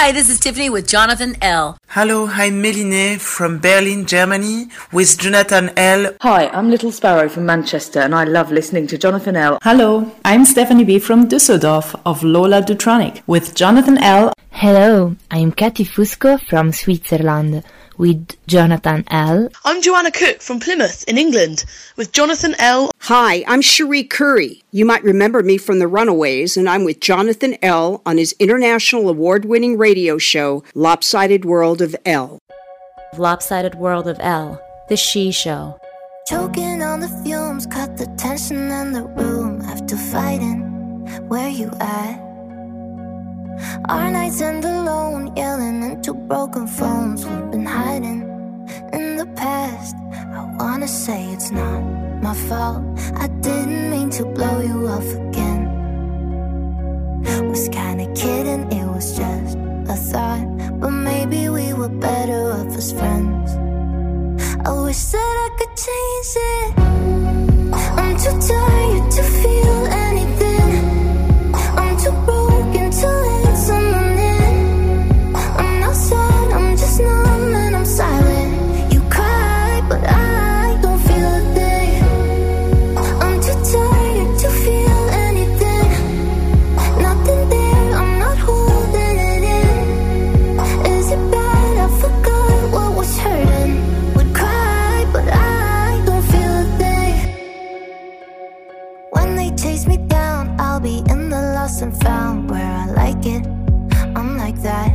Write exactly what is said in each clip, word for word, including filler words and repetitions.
Hi, this is Tiffany with Jonathan L. Hello, I'm Méline from Berlin, Germany, with Jonathan L. Hi, I'm Little Sparrow from Manchester, and I love listening to Jonathan L. Hello, I'm Stephanie B. from Düsseldorf of Lola Dutronic with Jonathan L. Hello, I'm Katy Fusco from Switzerland with Jonathan L. I'm Joanna Cook from Plymouth in England with Jonathan L. Hi, I'm Cherie Curry. You might remember me from The Runaways, and I'm with Jonathan L. on his international award-winning radio show, Lopsided World of L. Lopsided World of L, the She Show. Choking on the fumes, cut the tension in the room after fighting. Where you at? Our nights end alone, yelling into broken phones. We've been hiding in the past. I wanna say it's not my fault. I didn't mean to blow you off again. Was kinda kidding, it was just a thought. But maybe we were better off as friends. I wish that I could change it. I'm too tired to feel anything. I'm too broken to let someone in. I'm not sad, I'm just numb and I'm silent. You cry, but I don't feel a thing. I'm too tired to feel anything. Nothing there, I'm not holding it in. Is it bad? I forgot what was hurting. Would cry, but I don't feel a thing. When they chase me down, I'll be in the lost and found where I like it. I'm like that.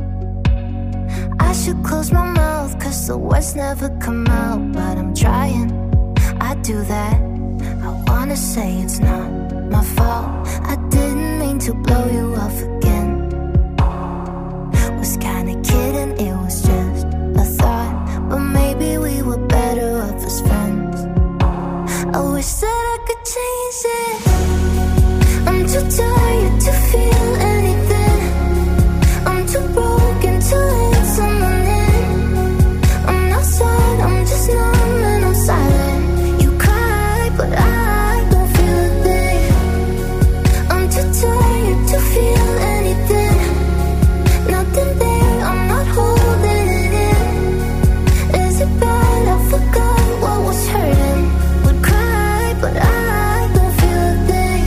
I should close my mouth, cause the words never come out. But I'm trying, I do that. I wanna say it's not my fault. I didn't mean to blow you off again. Was kinda kidding, it was just a thought. But maybe we were better off as friends. I wish that I could change it. I'm too tired to feel anything. I'm too broken to let someone in. I'm not sad, I'm just numb and I'm silent. You cry, but I don't feel a thing. I'm too tired to feel anything. Nothing there, I'm not holding it in. Is it bad? I forgot what was hurting. Would cry, but I don't feel a thing.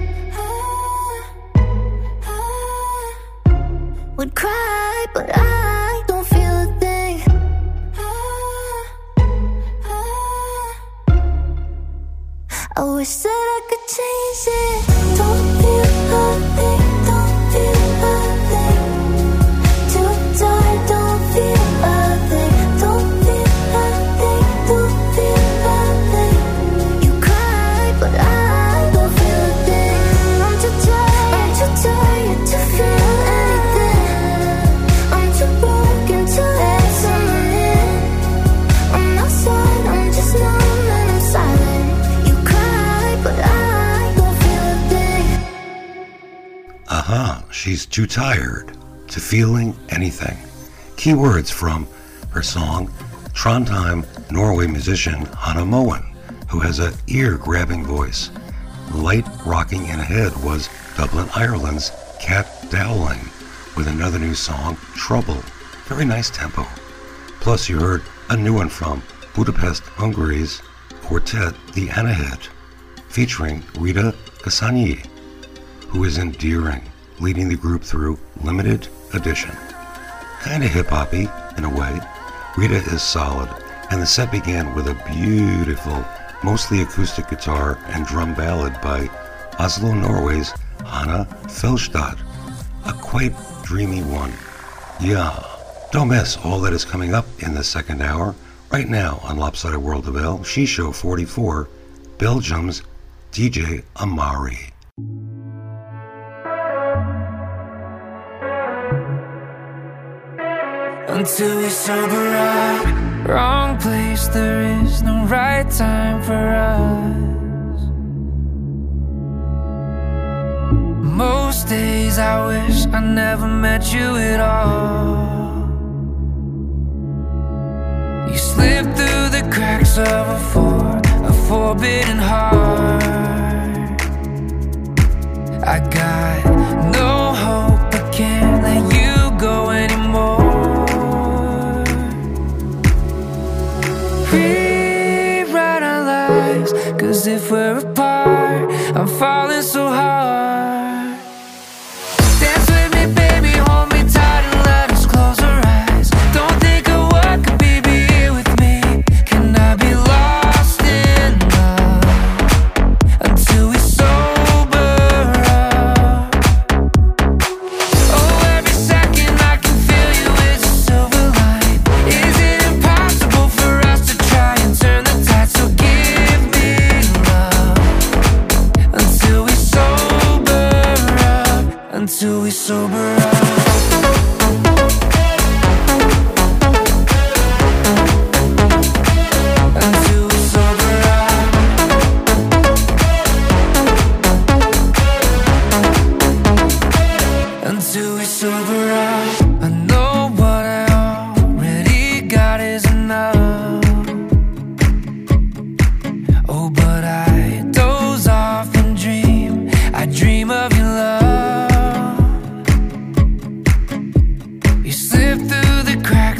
Would cry, but I don't feel a thing. I wish that I could change it. Don't feel a thing, don't feel a thing. Too tired, don't feel a thing. Don't feel a thing, don't feel a thing. You cry, but I don't feel a thing. I'm too tired, I'm too tired to feel anything. I'm too broken to let someone in. I'm not sad, I'm just numb and I'm silent. You cry, but I don't feel a thing. Uh-huh, she's too tired to feeling anything. Key words from her song, Trondheim, Norway musician Hannah Moen, who has an ear-grabbing voice. Light rocking in ahead was Dublin, Ireland's Cat Dowling, with another new song, Trouble. Very nice tempo. Plus you heard a new one from Budapest, Hungary's quartet, The Anahead, featuring Rita Kassanyi, who is endearing, leading the group through Limited Edition. Kinda hip-hoppy in a way. Rita is solid, and the set began with a beautiful, mostly acoustic guitar and drum ballad by Oslo, Norway's Hanna Felstad, a quite dreamy one. Yeah, don't miss all that is coming up in the second hour, right now on Lopsided World of L, She Show forty-four, Belgium's D J Amari. Until we sober up, wrong place, there is no right time for us. Most days I wish I never met you at all. You slip through the cracks of a for, a forbidden heart. I got no hope, I can't let you go.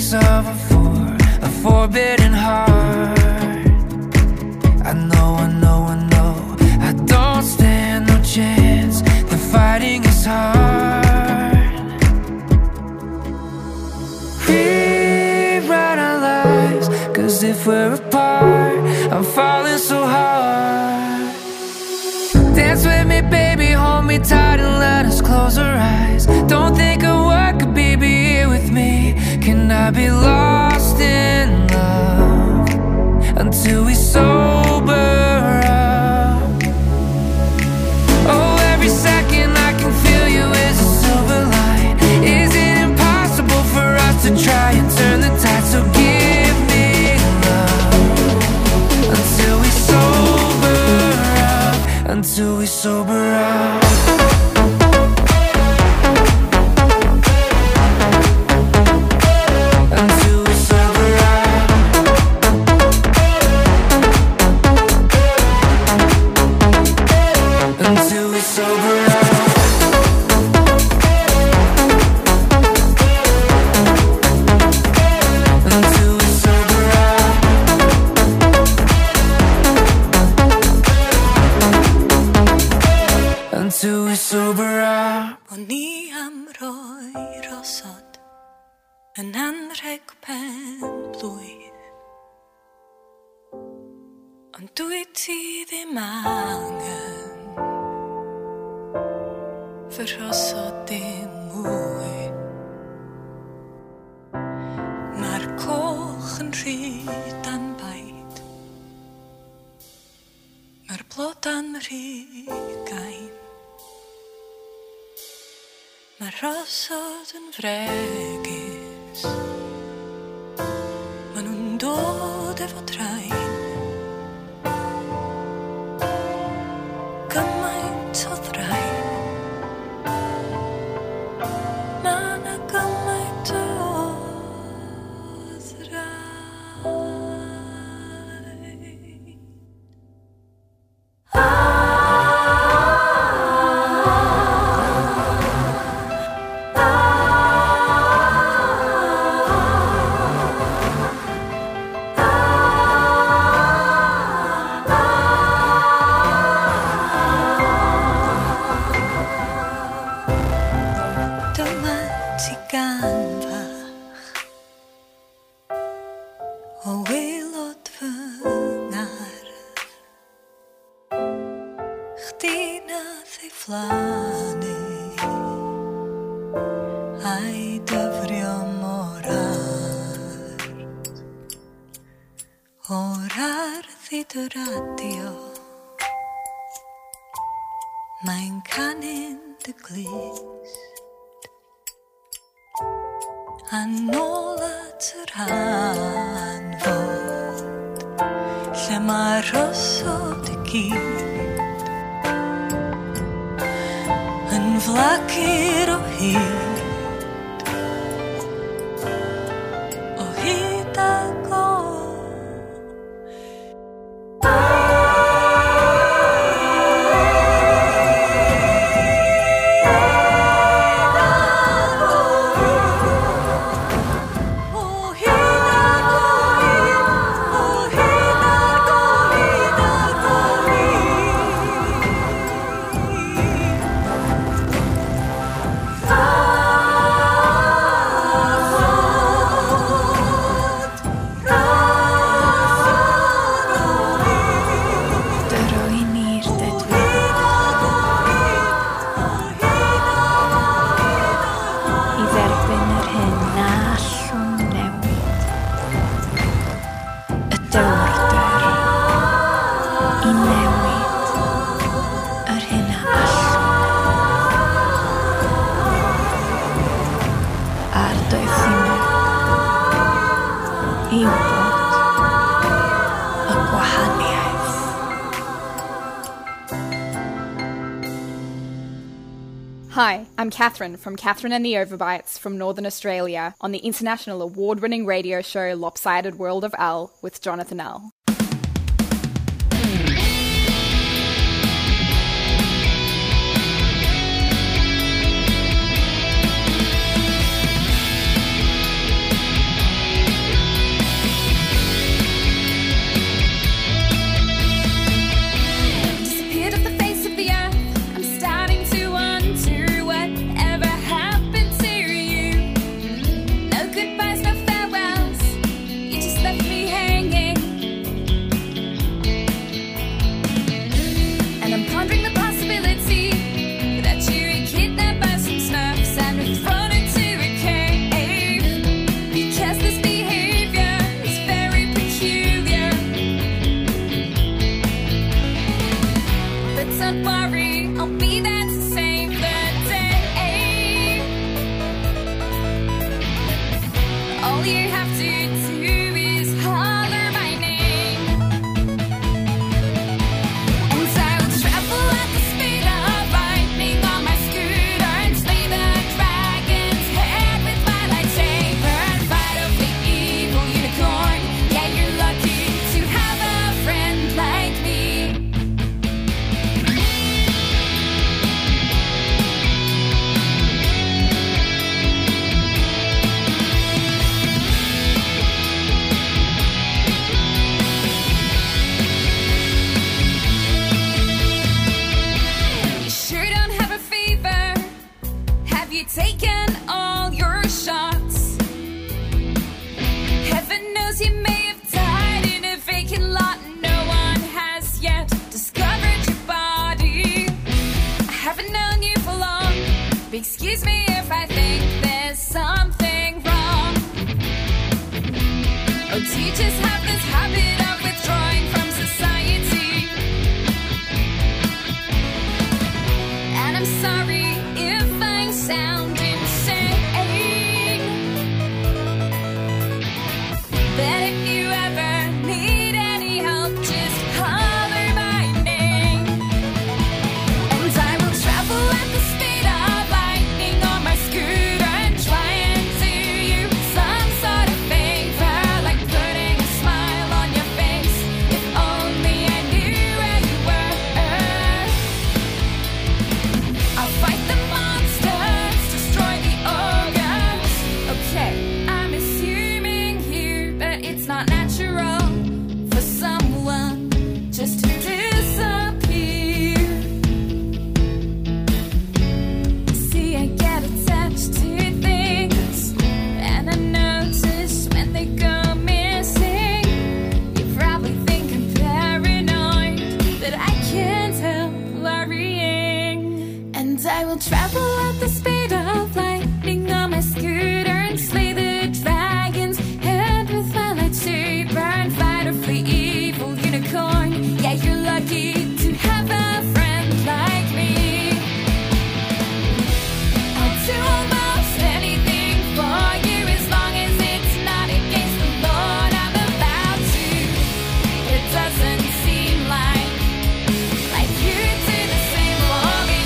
piece of a four, a forbidden heart. I know, I know, I know, I don't stand no chance. The fighting is hard. Rewrite our lives, cause if we're apart, I'm falling so hard. Dance with me, baby, hold me tight and let us close our eyes. Don't think of what could be, be here with me. Can I be lost in love until we sober up? Oh, every second I can feel you is a silver line. Is it impossible for us to try and turn the tide? So give me love until we sober up, until we sober up. Until we sober up. Og ni am roi rosod yn anrheg pen blwydd. Ond dwi ti ddim angen fy rhosod dim mwy. Mae'r coch yn rhyd anbaid, mae'r bloda'n rhygain, mae'r rhosod yn fregus, ma' nhw'n dod efo train. Gymaint o thrain, ma' na gymaint o thrain. Mae'n canu'n dy glist a nôl at yr hanfod lle mae rhosod y gyd yn flagur o hyd, o hyd ag o. Hi, I'm Catherine from Catherine and the Overbites from Northern Australia on the international award-winning radio show Lopsided World of Al with Jonathan L. you have to do is holler my name. And I will travel at the speed of lightning on my scooter and slay the dragon's head with my lightsaber and fight off the evil unicorn. Yeah, you're lucky to have a friend like me. You sure don't have a fever? Have you taken all your shots? Heaven knows you may have died in a vacant lot. No one has yet discovered your body. I haven't known you for long, but excuse me if I think there's something wrong. Oh, do you just have this habit of withdrawing from society? And I'm sorry if I sound insane, but if you ever need any help, just holler my name. And I will travel at the speed of lightning on my scooter and try and do you some sort of favor, like putting a smile on your face. If only I knew where you were. I'll fight the monsters, destroy the ogres. Okay, I'm assuming here, but it's not natural for someone just to disappear. See, I get attached to things, and I notice when they go missing. You probably think I'm paranoid, but I can't help worrying. And I will travel at the speed of lightning on my scooter and slay the dragon's head with my lightsaber and fight off the evil unicorn. Yeah, you're lucky to have a friend like me. I'll do almost anything for you as long as it's not against the Lord. I'm about to. It doesn't seem like like you do the same for me.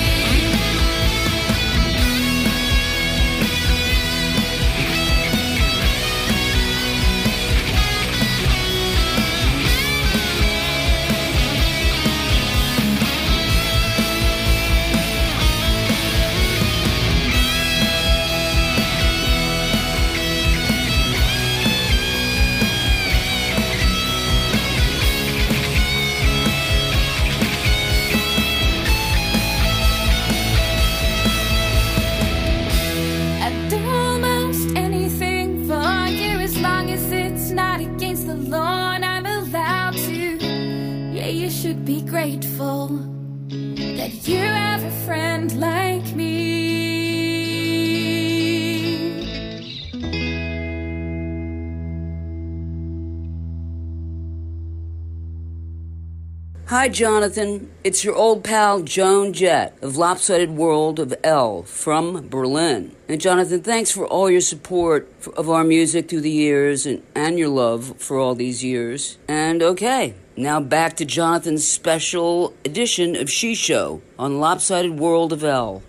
I'd do almost anything for you as long as it's not against the law and I'm allowed to. Yeah, you should be grateful that you have a friend like me. Hi, Jonathan. It's your old pal, Joan Jett, of Lopsided World of L from Berlin. And Jonathan, thanks for all your support of our music through the years and, and your love for all these years. And okay, now back to Jonathan's special edition of She Show on Lopsided World of L.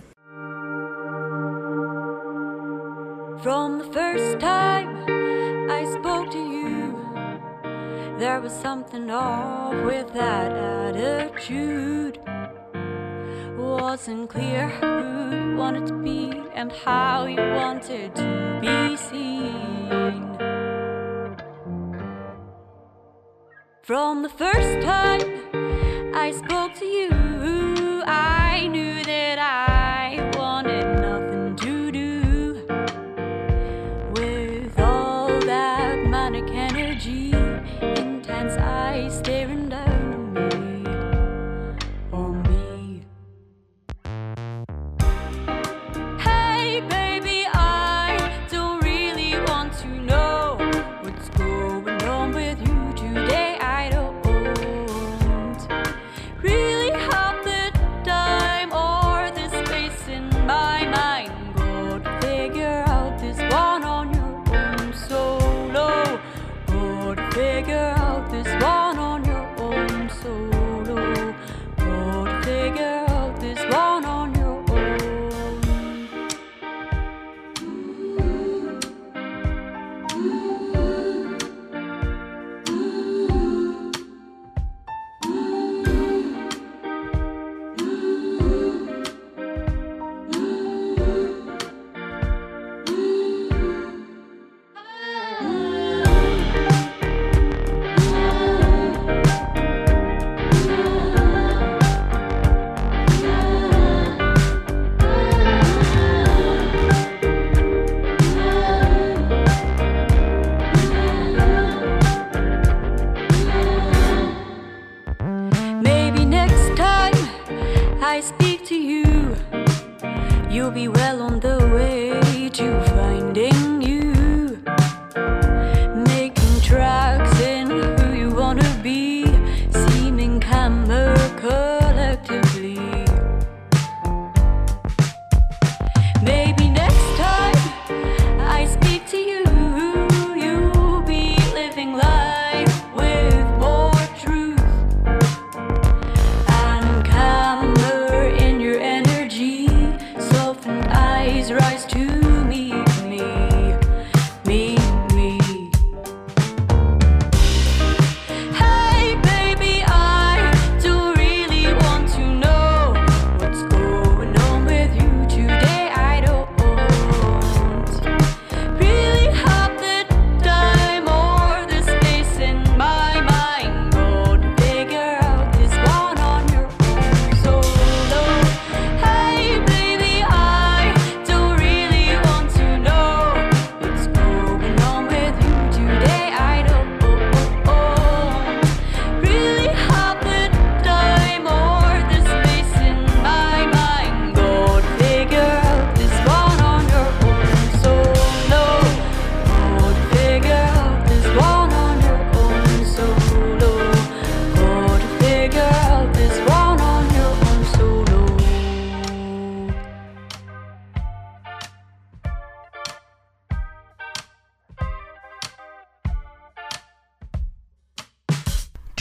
From the first time I spoke to you, there was something off with that attitude. Wasn't clear who you wanted to be and how you wanted to be seen. From the first time I spoke to you, I knew that I wanted nothing to do with all that manic energy, intense eyes staring down at me, on me. Hey baby, I don't really want to know what's going on with you today. I don't really hope that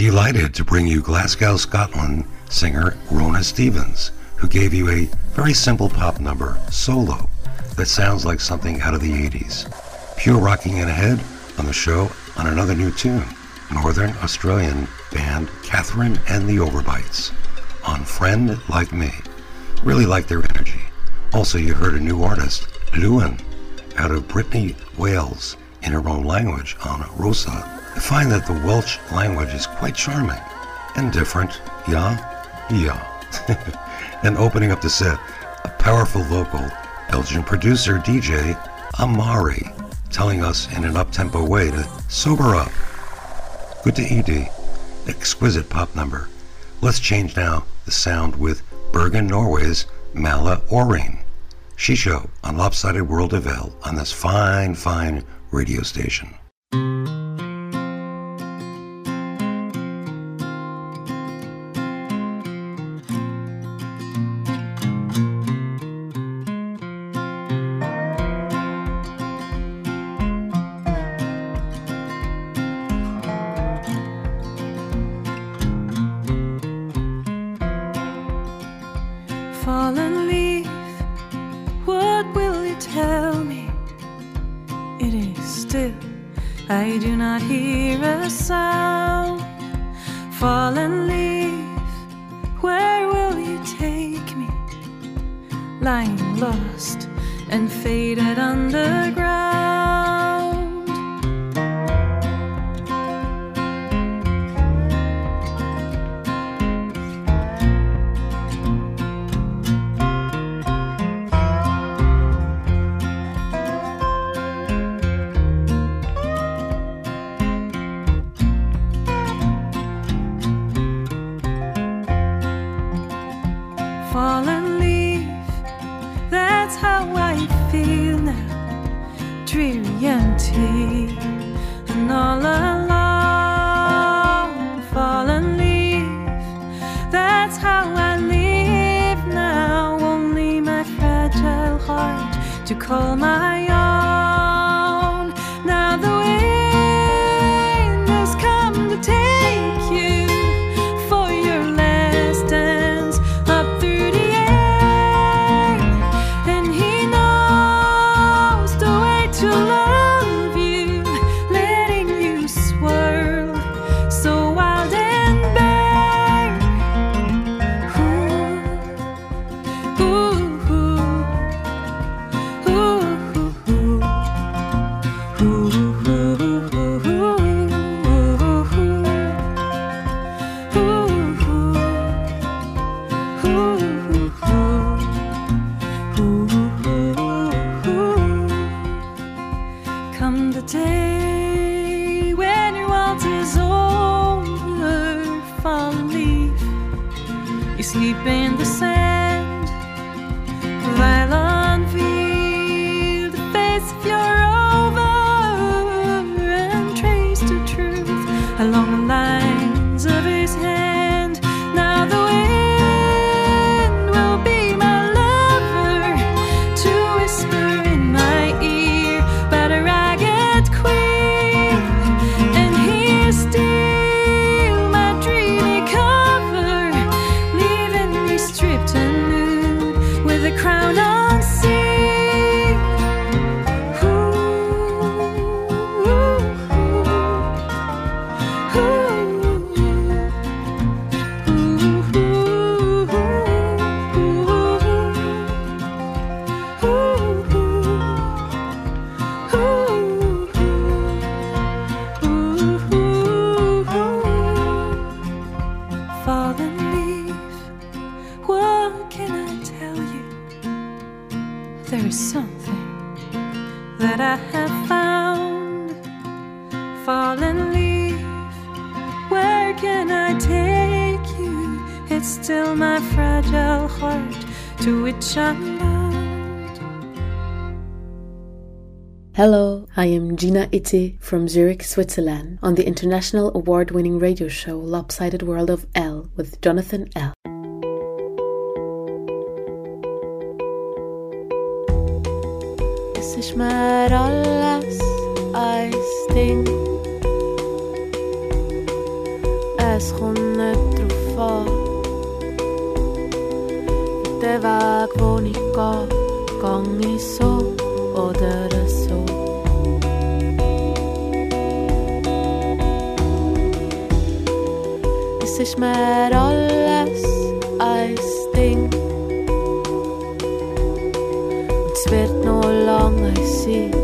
Delighted to bring you Glasgow, Scotland singer Rona Stevens, who gave you a very simple pop number, Solo, that sounds like something out of the eighties. Pure rocking in ahead on the show on another new tune, Northern Australian band Catherine and the Overbites, on Friend Like Me. Really like their energy. Also, you heard a new artist, Lewin, out of Brittany, Wales, in her own language on Rosa. I find that the Welsh language is quite charming and different, yeah, yeah. And opening up the set, a powerful vocal, Belgian producer D J Amari, telling us in an up-tempo way to sober up. Good to E D. Exquisite pop number. Let's change now the sound with Bergen, Norway's Mala Orin. Shisho on Lopsided World of El on this fine, fine radio station. Fallen leaf, what will you tell me? It is still, I do not hear a sound. Fallen leaf, where will you take me? Lying lost and faded underground. Fallen leaf, that's how I feel now, dreary, empty, and all alone. Fallen leaf, that's how I live now, only my fragile heart to call my own. Now the wind has come to take you for your last dance up through the air, and he knows the way to love you, letting you swirl so wild and bare. Ooh, ooh, ooh, ooh, come the day when your waltz is over, fallen leaf, you sleep in the sand, violent feel the face of your over, and trace the truth along the lines of his hand. Now the wind will be my lover, to whisper in my ear about a ragged queen, and he'll steal my dreamy cover, leaving me stripped and nude with a crown unseen. Fallen leaf, what can I tell you? There is something that I have found. Fallen leaf, where can I take you? It's still my fragile heart to which I'm bound. Hello, I am Gina Itte from Zurich, Switzerland, on the international award-winning radio show Lopsided World of El with Jonathan L. Es ist mir alles ein Ding. Es es kommt nicht drauf an. Für den Weg, wo ich gehe, gang ich so oder so. Es ist mir alles ein Ding. Und es wird noch lange sein.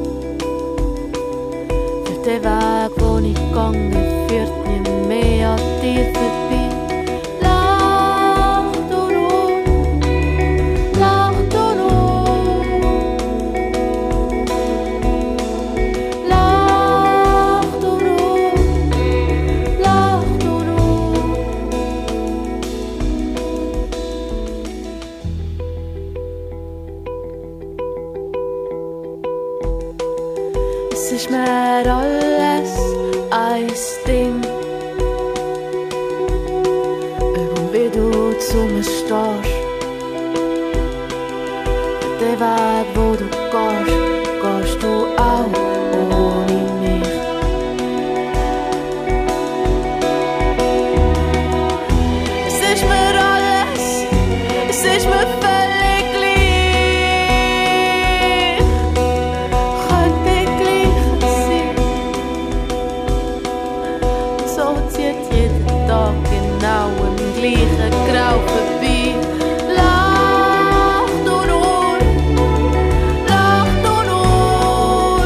Für den Weg, wo ich gegangen, führt nicht mehr an dir vorbei. Lach du nur, lach du nur. Lach du nur, lach du nur. Es ist mir alles ein Ding. Ob wie du zu mir stehst. Für den Weg, wo du gehst, gehst du auch ohne mich. Es ist mir alles, es ist mir völlig gleich. Könnte gleich sein. So zieht jeden Tag genau im gleichen Grau vorbei. Lach du nur, lach du nur.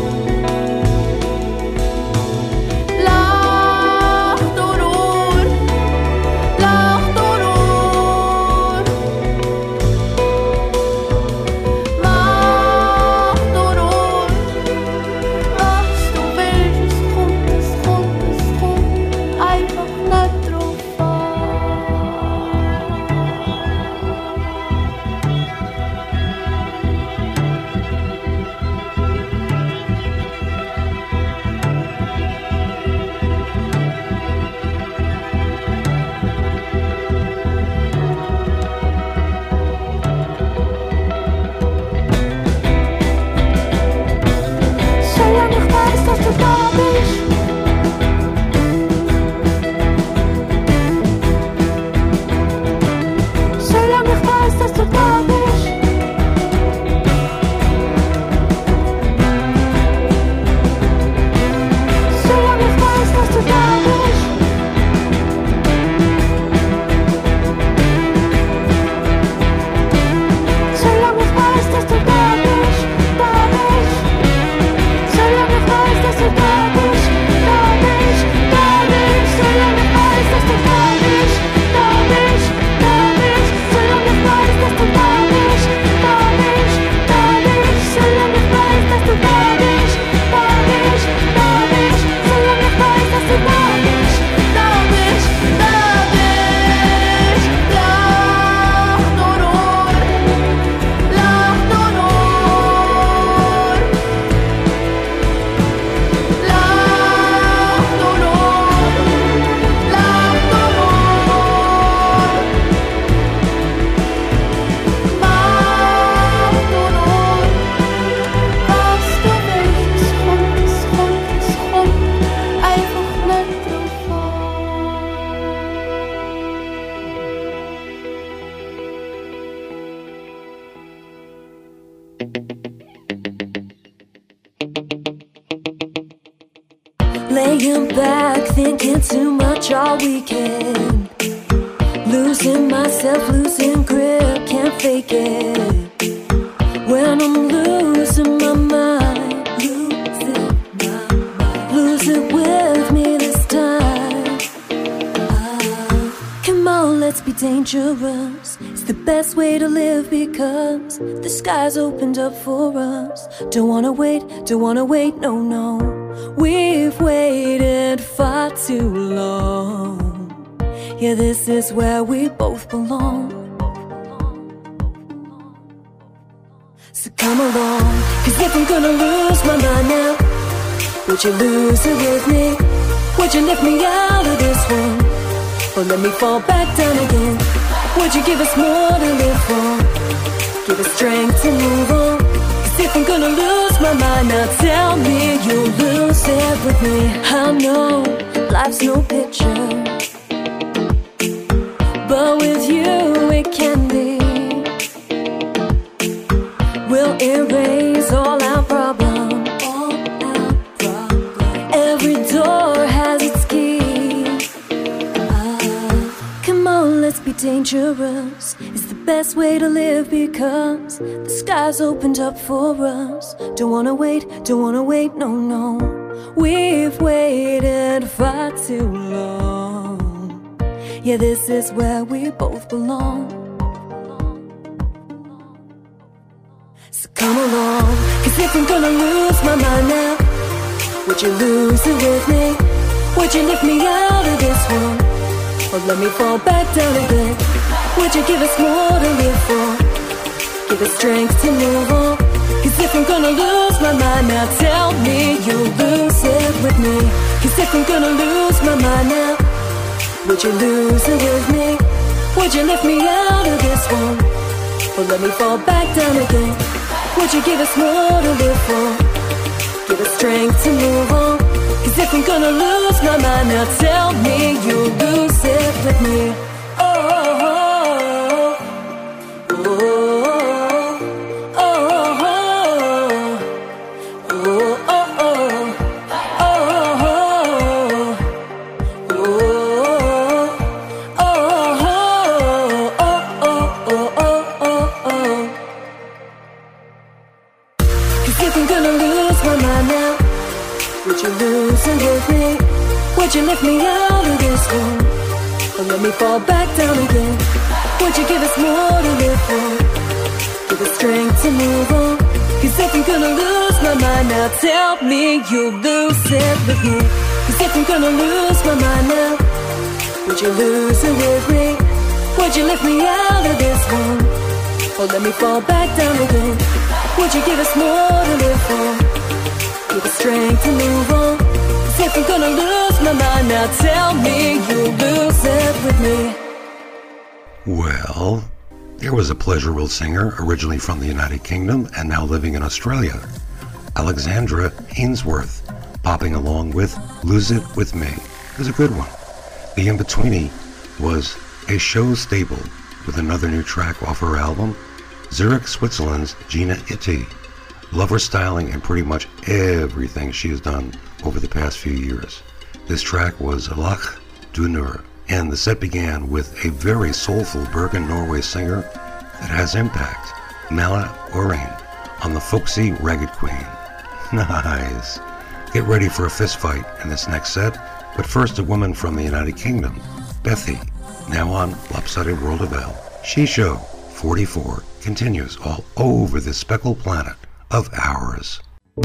Lach du nur, lach du nur. Mach du nur, was du willst, es kommt, es kommt, es kommt einfach nicht drauf an. Solange ich weiß, dass du da bist. Solange ich weiß, dass du da bist. Solange ich weiß, dass du da bist. Solange ich weiß, dass du da bist, da bist. Solange ich weiß, dass du da bist, da bist, da bist. Solange ich weiß, dass du da bist, da bist, da bist. Solange ich weiß, dass du da bist, da bist, da bist. Solange ich weiß, dass du da bist, da bist, da bist. Solange ich weiß, dass du da bist, da bist, da bist. Lach du nur, lach du nur. Lach du nur, lach du nur. Mach du nur, was du willst, es kommt, es kommt, es kommt einfach nicht drauf an. Laying back, thinking too much all weekend. Losing myself, losing grip, can't fake it. When I'm losing my mind, losing my mind. Lose it with me this time. Ah, come on, let's be dangerous. It's the best way to live because the sky's opened up for us. Don't wanna wait, don't wanna wait, no, no. We've waited far too long. Yeah, this is where we both belong. So come along, cause if I'm gonna lose my mind now, would you lose it with me? Would you lift me out of this one? Or let me fall back down again? Would you give us more to live for? Give us strength to move on. Cause if I'm gonna lose my mind now, tell me you'll lose it with me. I know life's no picture, but with you it can be. We'll erase all our problems. All our problems. Every door has its key. Ah, come on, let's be dangerous. It's the best way to live because the sky's opened up for us. Don't wanna wait, don't wanna wait, no, no. We've waited far too long. Yeah, this is where we both belong. So come along, cause if I'm gonna lose my mind now, would you lose it with me? Would you lift me out of this one, or let me fall back down again? Would you give us more to live for? Give us strength to move on. Cause if I'm gonna lose my mind now, tell me you'll lose it with me. Cause if I'm gonna lose my mind now, would you lose it with me? Would you lift me out of this one, or let me fall back down again? Would you give us more to live for? Give us strength to move on. Cause if I'm gonna lose my mind now, tell me you'll lose it with me. Oh, oh, oh, oh, oh. Would you lift me out of this one, or let me fall back down again? Would you give us more to live for? Give us strength to move on. Cause if I'm gonna lose my mind now, tell me you'll lose it with me. Cause if I'm gonna lose my mind now, would you lose it with me? Would you lift me out of this one, or let me fall back down again? Would you give us more to live for? Give us strength to move on. If I'm gonna lose my mind now, tell me you'll lose it with me. Well, there was a pleasurable singer originally from the United Kingdom and now living in Australia, Alexandra Ainsworth, popping along with Lose It With Me. It was a good one. The In-Betweenie was a show staple with another new track off her album, Zurich, Switzerland's Gina Itti. Love her styling and pretty much everything she has done over the past few years. This track was Lach du Nur, and the set began with a very soulful Bergen, Norway singer that has impact, Mala Oren, on the folksy Ragged Queen. Nice. Get ready for a fist fight in this next set, but first a woman from the United Kingdom, Bethy, now on Lopsided World of L. She Show forty-four continues all over this speckled planet of ours.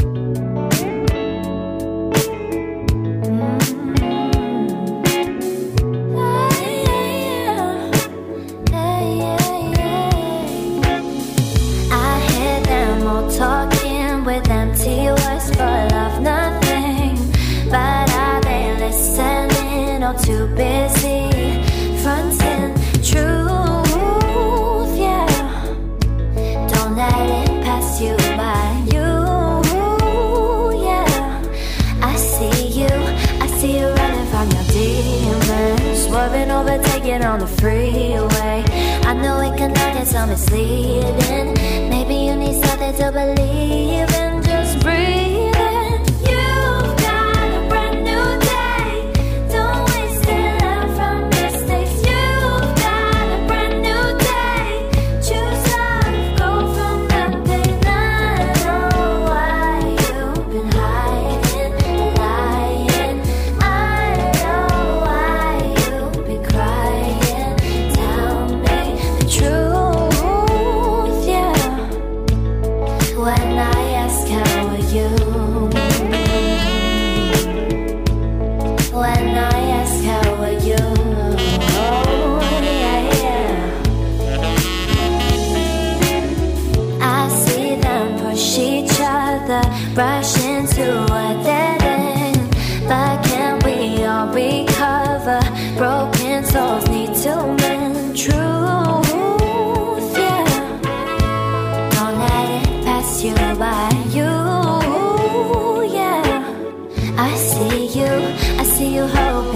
Talking with empty words full of nothing, but are they listening or too busy fronting truth? Yeah, don't let it pass you by. You, yeah, I see you, I see you running from your demons, swerving, overtaking on the freeway. I know it can all get so misleading. Maybe you need something to believe in. Just breathe in. You've got a brand new day. Don't waste it, learn from mistakes. You've got a brand new day. Choose love, go from that pain. I know why you've been hiding, lying. I know why you've been crying. Tell me the truth. When I ask how are you, when I ask how are you, oh yeah, yeah. I see them push each other, rush into a dead end. But can we all recover? Broken souls need to mend. Truth, yeah. Don't let it pass you by. You, yeah. I see you, I see you hope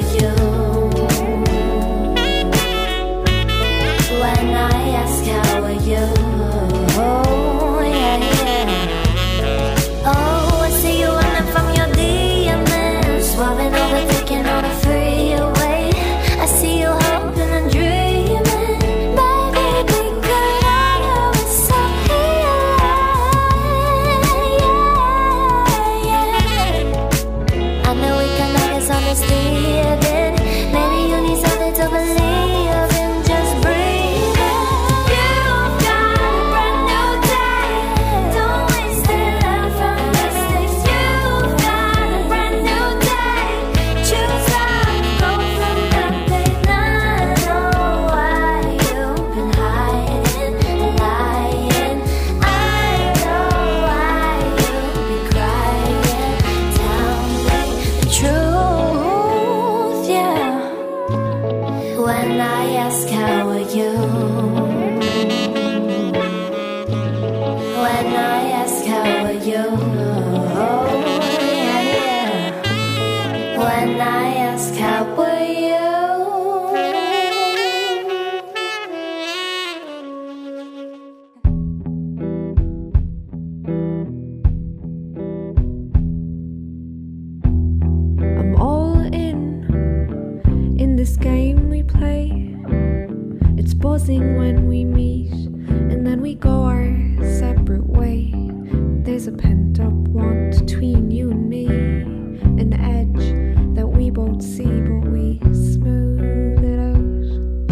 are you? When I ask how are you? Oh, yeah, yeah. Oh, I see you running from your demons, swerving, overtaking on a freeway. I see you hoping and dreaming, baby, because I was so healing. Yeah, yeah. I know we can always understand it. Maybe you need something to believe in. Just breathe in. You've got a brand new day. Don't waste it, learn from mistakes. You've got a brand new day. Choose life, go from nothing. I know why you've been hiding and lying. I know why you've been crying. Tell me the truth, yeah. When I ask how are you? When I ask how are you? Oh, yeah, yeah. When I ask how are you? I'm all in, in this game we play. It's buzzing when we meet, and then we go our separate way. There's a pent up want between you and me, an edge that we both see, but we smooth it out.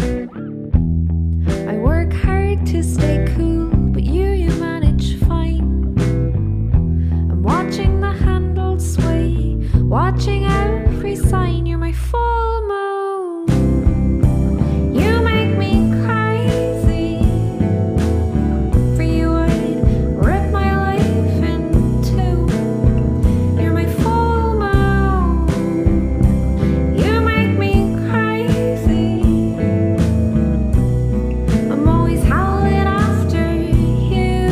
I work hard to stay cool, but you, you manage fine. I'm watching the handle sway, watching every sign. You're my full moon. You make me crazy. For you, I'd rip my life in two. You're my full moon. You make me crazy. I'm always howling after you,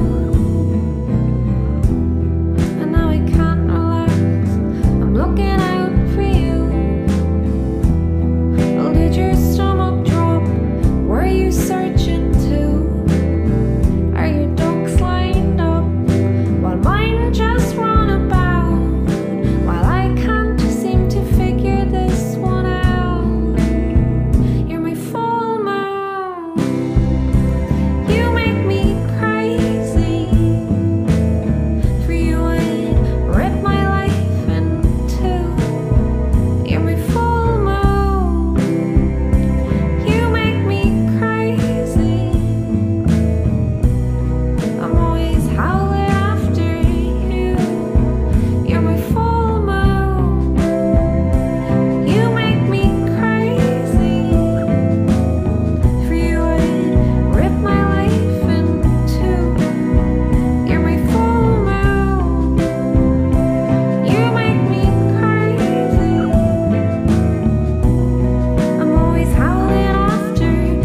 and now I can't relax. I'm looking out for you. Oh, did your stomach drop? Were you searching too? Are your ducks lined up while mine just run about? While I can't seem to figure this one out. You're my full moon. You make me crazy. For you, I'd rip my life in two. You're my full moon. You make me crazy. I'm always howling after you. You're my full moon. You make me crazy. For you, I'd rip my life in two. You're my full moon. You make me crazy. I'm always howling after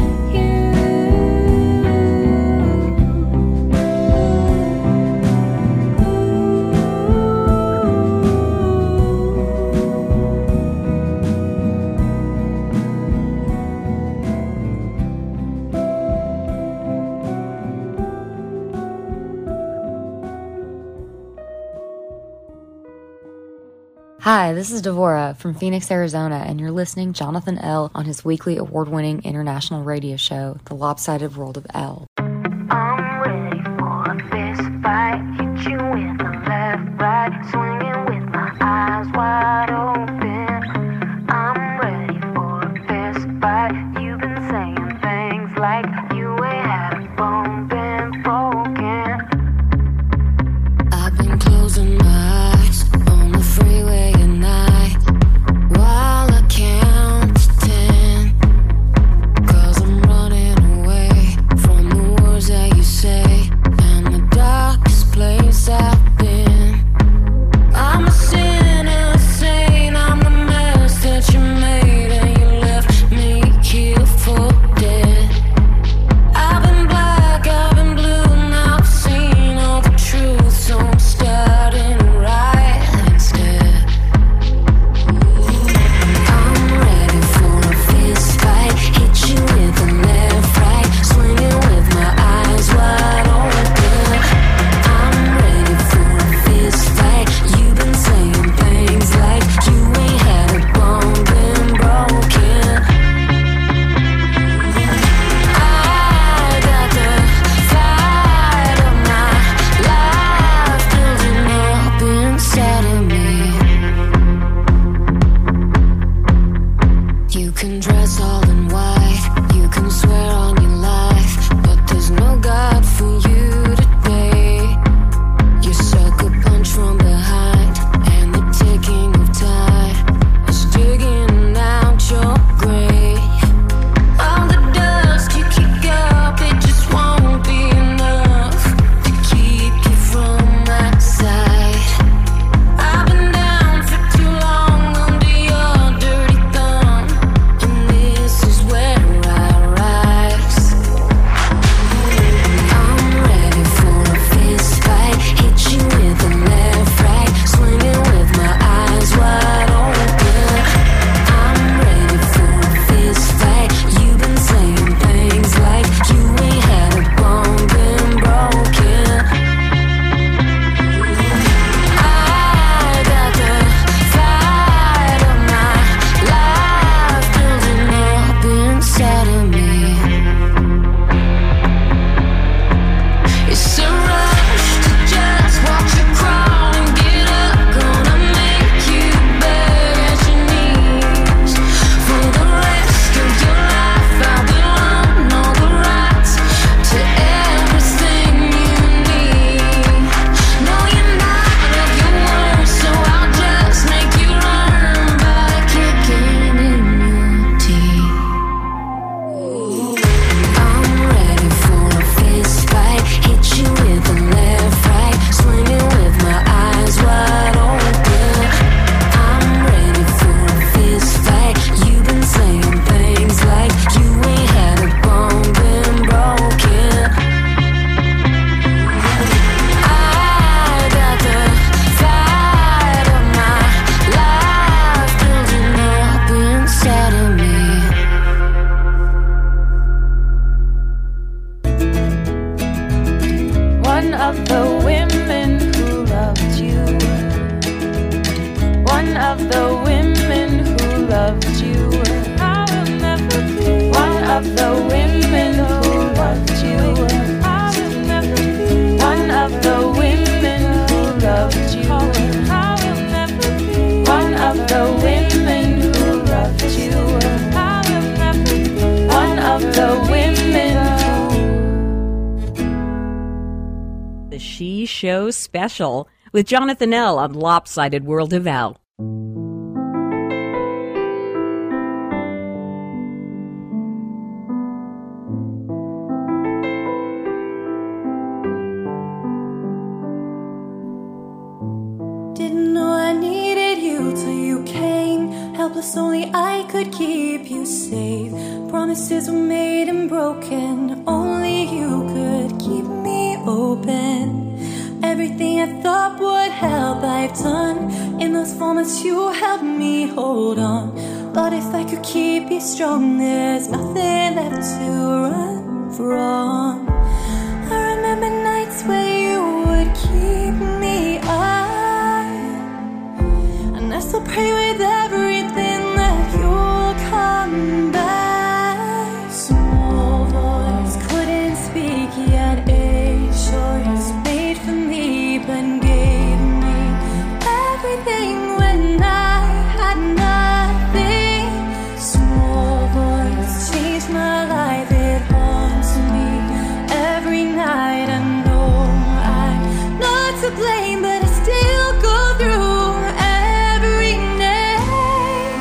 Hi, this is Devora from Phoenix, Arizona, and you're listening to Jonathan L. on his weekly award-winning international radio show, The Lopsided World of L. I'm ready for a fist fight. Hit you in the left, right, swinging with my eyes wide open. I'm ready for a fist fight. You've been saying things like you ain't had a bone been broken. I've been closing my eyes on the freeway at night while I count to ten. 'Cause I'm running away from the words that you say and the darkest place I've been. I'm a sinner. You can dress all in white, you can swear on your life, but there's no God for you today. You suck a punch from behind, and the ticking of time is digging out your grave. All the dust you kick up, it just won't be enough to keep you from my side. I've been down for too long under your dirty thumb, and this is where I rise. I'm ready for a fist fight, hit you with a left right, swinging with my eyes wide open. I'm ready for a fist fight. You've been saying things like you ain't had a bone been broken. I got the fight of my life building up inside of me. It's a rush to just watch you crawl and get up. Gonna make you beg at your knees. For the rest of your life I will own all the rights to everything you need. No, you're not of your words, so I'll just make you learn by kicking in your teeth. I'm ready for a fist fight, hit you with a left right, swinging with my eyes wide open. I'm ready for a fist fight. You've been saying things like you ain't had a bone been broken. I got the fight of my life building up inside of me. One of the women who loved you. One of the women who loved you. I will never be. One of the women who loved you. I will never be. One of the women who loved you. I will never be. One of the women who loved you. I will never be. One of the women who The She Show Special with Jonathan L. on Lopsided World of L. Didn't know I needed you till you came. Helpless, only I could keep you safe. Promises were made and broken. Only you could keep me open. Everything I thought would help, I've done. In those moments you helped me hold on. But if I could keep you strong, there's nothing left to run from. I remember nights where you would keep me up, and I still pray with everything that you'll come back. Small voice couldn't speak yet, a choice made for me, but gave me everything when I had nothing. Small voice changed my life, it haunts me every night. I know I'm not to blame, but I still go through every night.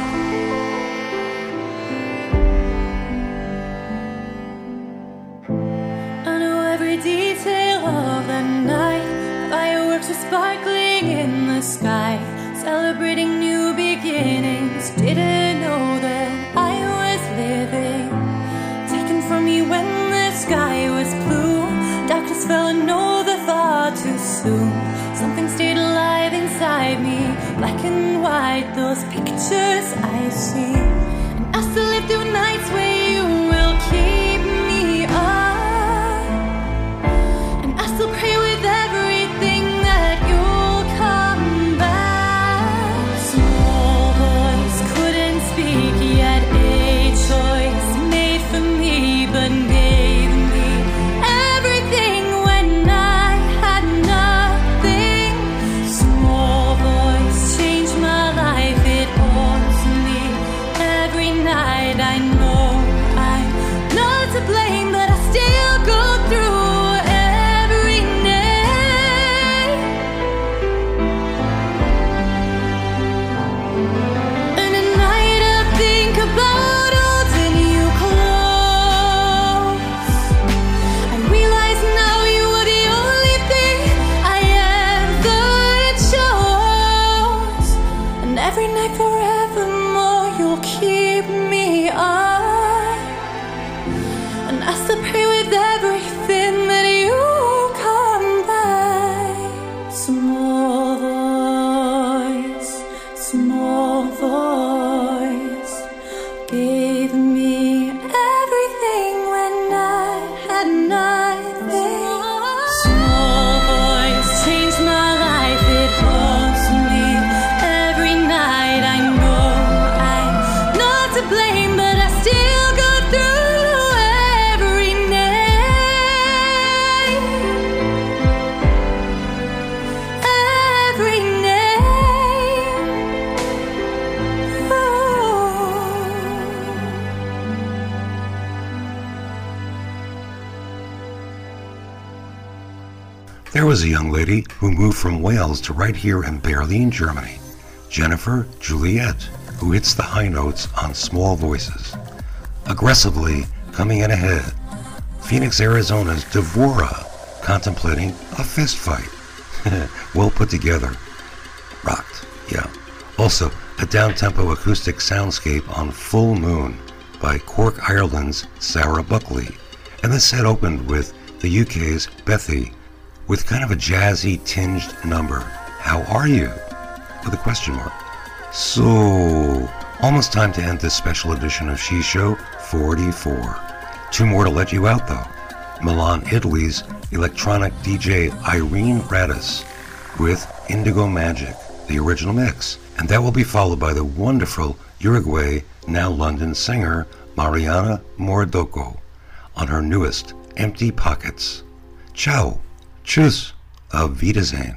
I know every detail of that night. Fireworks were sparkling in the sky, celebrating new beginnings. Didn't know that I was living, taken from me when the sky was blue. Darkness fell and no, the thought too soon. Something stayed alive inside me, black and white, those pictures I see. And I still live through nights where you will keep me up, and I still pray with everything that you'll come back. Small voice couldn't speak yet, a choice made for me, but gave me everything when I had nothing. Small voice changed my life, it haunts me every night. I know I'm not to blame, but I still go through every night. And at night I think about holding you close. I realize now you were the only thing I ever chose. And every night forevermore you'll keep me up. And I still pray with everything that you come back. Small voice, small voice, gave me everything when I had nothing. Small voice changed my life, it haunts me every night. I know I'm not to blame, but I still go through every night. Every night. There was a young lady who moved from Wales to right here in Berlin, Germany, Jennifer Juliet, who hits the high notes on small voices. Aggressively coming in ahead, Phoenix, Arizona's Devora, contemplating a fist fight. Well put together. Rocked, yeah. Also, a down-tempo acoustic soundscape on Full Moon by Cork, Ireland's Sarah Buckley. And the set opened with the U K's Bethy, with kind of a jazzy tinged number, How Are You? With a question mark. So, almost time to end this special edition of She Show forty-four. Two more to let you out though. Milan, Italy's electronic D J Irene Radis with Indigo Magic, the original mix. And that will be followed by the wonderful Uruguay, now London singer Mariana Mordoco on her newest Empty Pockets. Ciao. Tschüss. Auf Wiedersehen.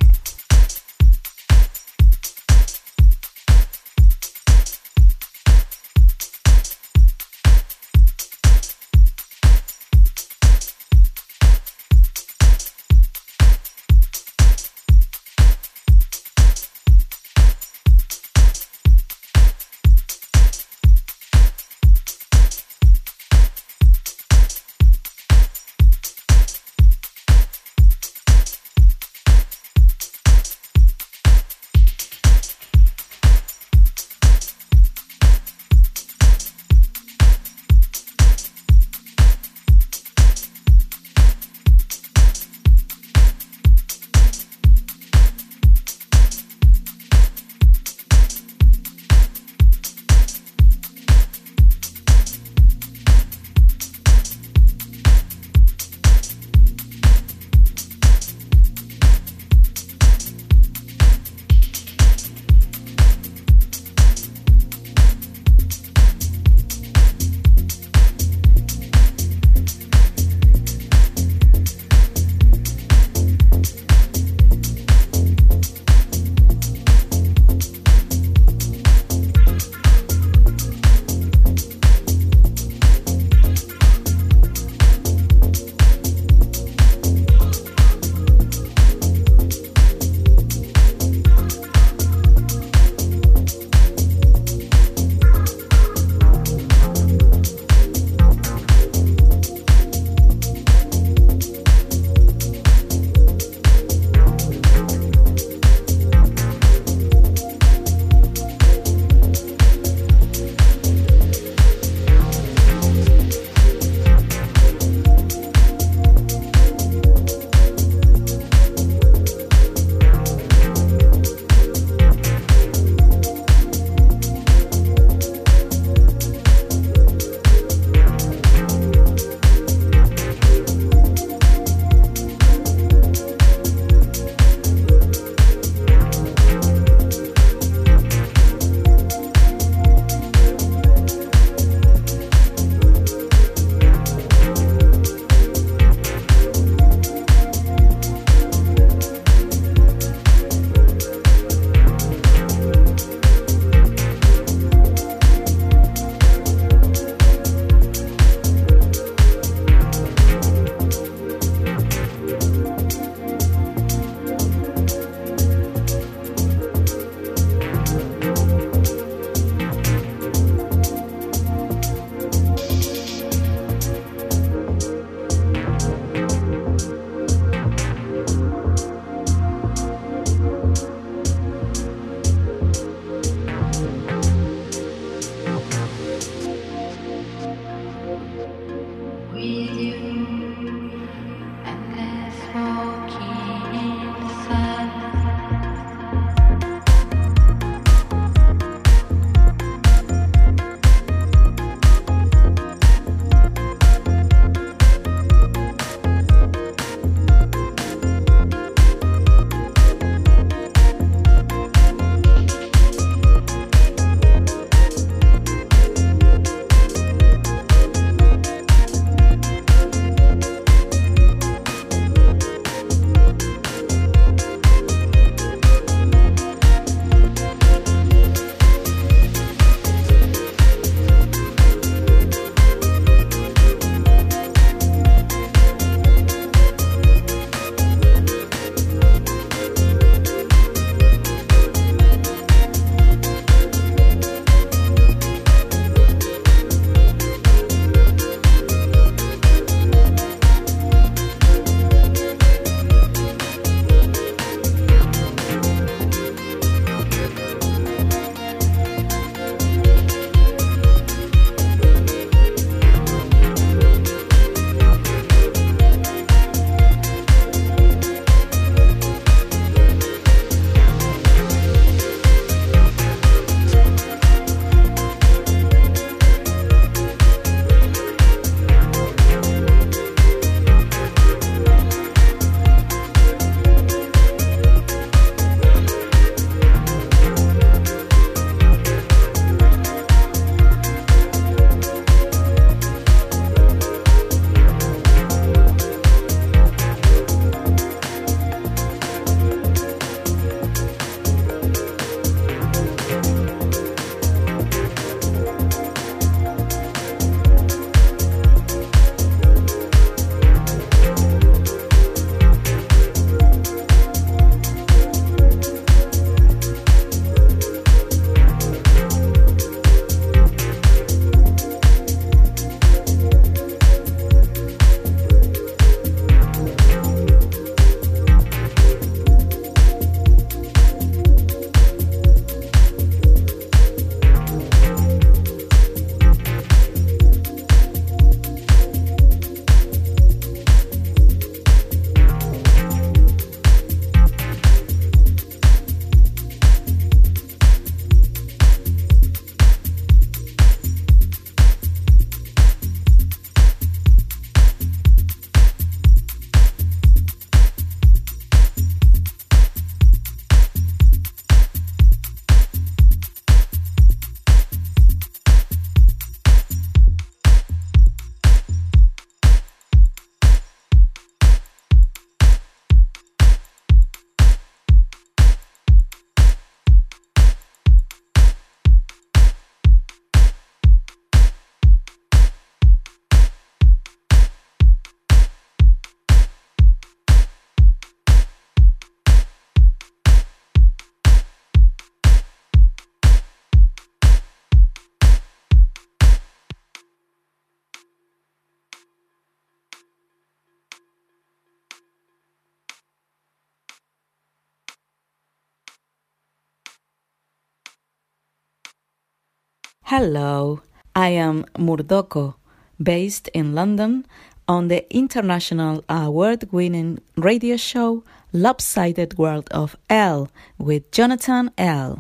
Hello, I am Murdoko, based in London on the international award-winning radio show Lopsided World of L with Jonathan L.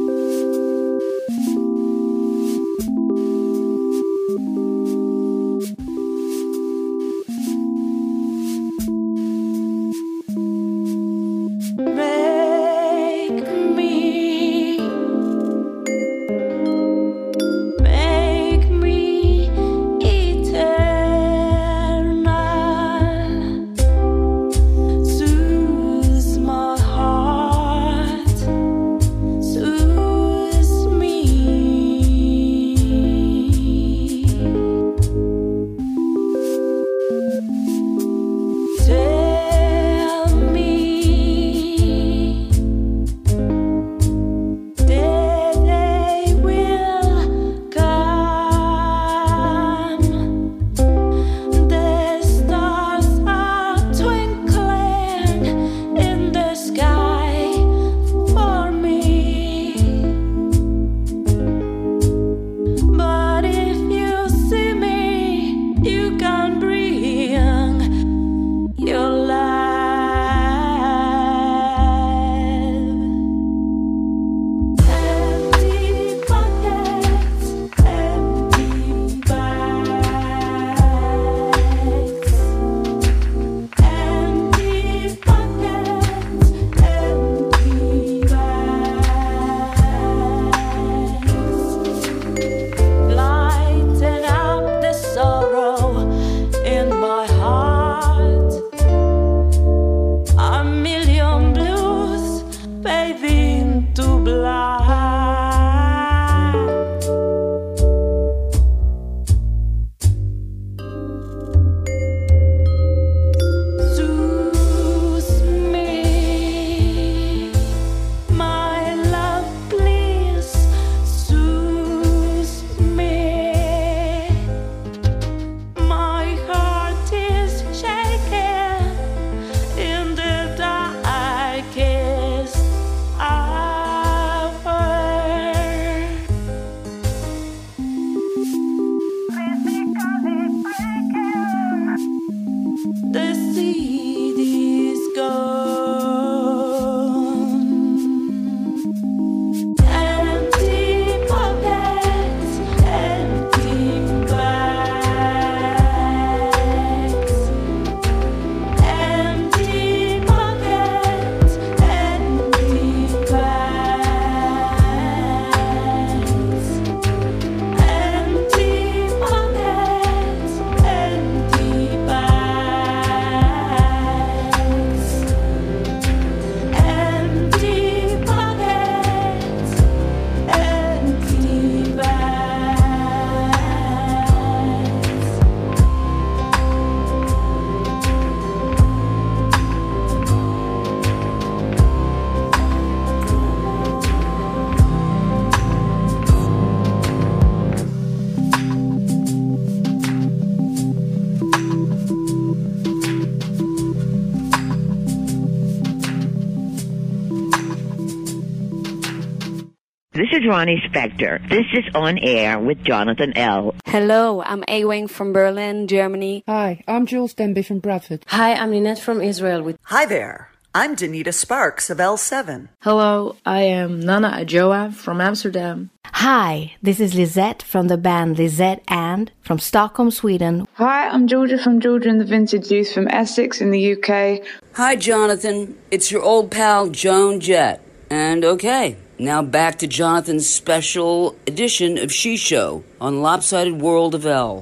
This is Ronnie Spector. This is On Air with Jonathan L. Hello, I'm A-Wing from Berlin, Germany. Hi, I'm Jules Denby from Bradford. Hi, I'm Ninette from Israel. With Hi there, I'm Danita Sparks of L seven. Hello, I am Nana Ajoa from Amsterdam. Hi, this is Lisette from the band Lisette and from Stockholm, Sweden. Hi, I'm Georgia from Georgia and the Vintage Youth from Essex in the U K. Hi, Jonathan. It's your old pal, Joan Jett. And okay, now back to Jonathan's special edition of She Show on Lopsided World of L.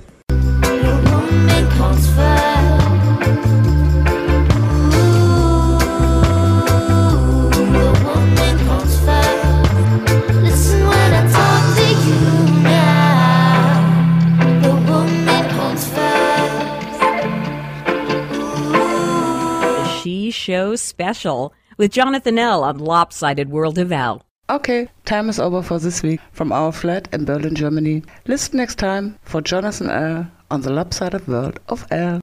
She Show Special with Jonathan L. on Lopsided World of L. Okay, time is over for this week from our flat in Berlin, Germany. Listen next time for Jonathan L. on the Lopsided World of L.